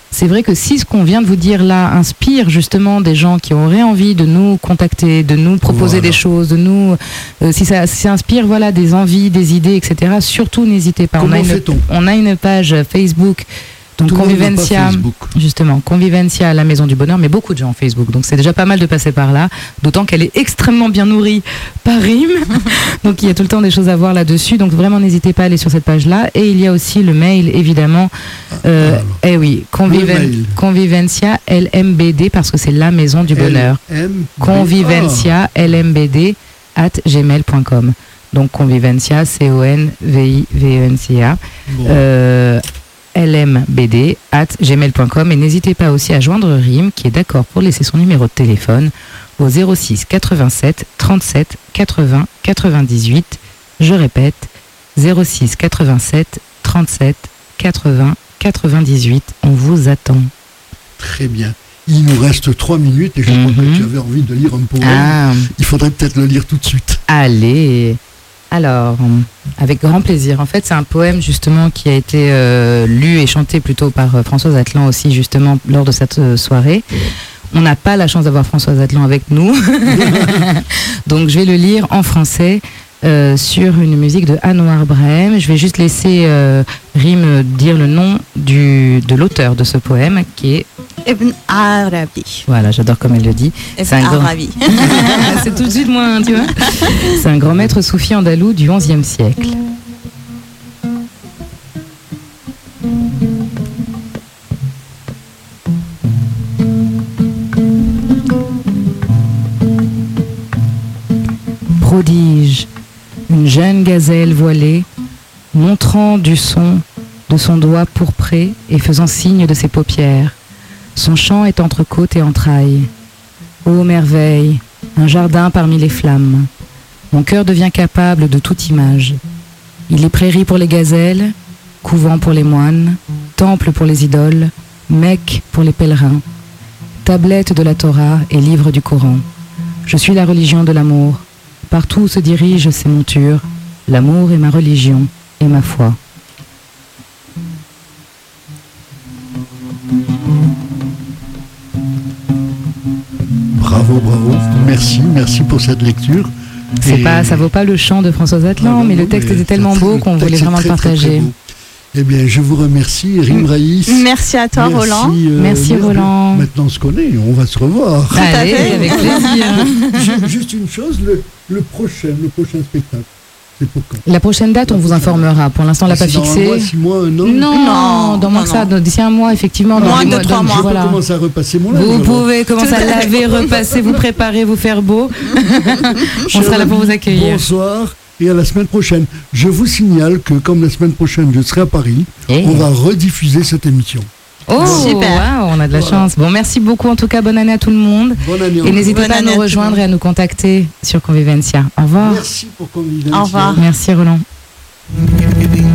c'est vrai que si ce qu'on vient de vous dire là inspire justement des gens qui auraient envie de nous contacter, de nous proposer Voilà. des choses, de nous, euh, si, ça, si ça inspire voilà, des envies, des idées, et cetera, surtout n'hésitez pas. Comment on, a une, fait-on on a une page Facebook, donc Tout le monde n'a pas Convivencia, Facebook. justement, Convivencia à la Maison du Bonheur, mais beaucoup de gens ont Facebook, donc c'est déjà pas mal de passer par là, d'autant qu'elle est extrêmement bien nourrie par Rime, donc il y a tout le temps des choses à voir là-dessus, donc vraiment n'hésitez pas à aller sur cette page-là, et il y a aussi le mail, évidemment, euh, alors. eh oui, Conviven- Le mail. Convivencia L M B D, parce que c'est la Maison du Bonheur, L M B. Convivencia L M B D at gmail point com, donc Convivencia, C O N V I V E N C A, Ah, bon. euh, L M B D at gmail point com, et n'hésitez pas aussi à joindre Rime qui est d'accord pour laisser son numéro de téléphone au zéro six quatre-vingt-sept trente-sept quatre-vingts quatre-vingt-dix-huit. Je répète, zéro six quatre-vingt-sept trente-sept quatre-vingts quatre-vingt-dix-huit. On vous attend. Très bien. Il nous reste trois minutes et je crois Mhm. que tu avais envie de lire un poème. Ah, Il faudrait peut-être le lire tout de suite. allez. Alors, avec grand plaisir. En fait, c'est un poème justement qui a été euh, lu et chanté plutôt par euh, Françoise Atlan aussi justement lors de cette euh, soirée. On n'a pas la chance d'avoir Françoise Atlan avec nous. Donc, je vais le lire en français euh, sur une musique de Anouar Brahim. Je vais juste laisser euh, Rime dire le nom du, de l'auteur de ce poème qui est... Ibn Arabi. Voilà, j'adore comme elle le dit. Ibn C'est un grand- Arabi. C'est tout de suite moins, tu vois. C'est un grand maître soufi andalou du onzième siècle. Prodige, une jeune gazelle voilée, montrant du son de son doigt pourpré et faisant signe de ses paupières. Son chant est entre côte et entrailles. Ô merveille, un jardin parmi les flammes. Mon cœur devient capable de toute image. Il est prairie pour les gazelles, couvent pour les moines, temple pour les idoles, Mecque pour les pèlerins, tablette de la Torah et livre du Coran. Je suis la religion de l'amour. Partout où se dirigent ces montures, l'amour est ma religion et ma foi. Bravo, bravo. Merci, merci pour cette lecture. C'est Et- pas, ça vaut pas le chant de Françoise Ah Atlan, non, mais non, le texte mais était tellement c'est beau très- qu'on le voulait texte est vraiment le très, très, très partager. beau. Eh bien, je vous remercie, Rim Raïs. Merci à toi, Merci, Roland. euh, Merci, merci. Roland. Maintenant, on se connaît, on va se revoir. Allez, fait. avec plaisir. Ju- Juste une chose, le, le prochain, le prochain spectacle, c'est pour quand? La prochaine date, on vous informera. Pour l'instant, on l'a pas C'est dans un fixée. mois, six mois, un an. Non, Non, dans moins non, que ça, non. dans- d'ici un mois, effectivement. dans Moins les de mois- trois dans- mois. Je voilà. peux commencer à repasser mon linge. Vous alors. pouvez commencer Tout à à fait. laver, repasser, vous préparer, vous faire beau. On Chers sera là pour amis, vous accueillir. Bonsoir et à la semaine prochaine. Je vous signale que comme la semaine prochaine je serai à Paris, Eh. on va rediffuser cette émission. Oh, Super. waouh, on a de la Voilà. chance. Bon, merci beaucoup en tout cas. Bonne année à tout le monde. Bonne année. Et encore. n'hésitez Bonne pas à année nous à tout le rejoindre monde. et à nous contacter sur Convivencia. Au revoir. Merci pour Convivencia. Au revoir. Merci Roland. Thank you.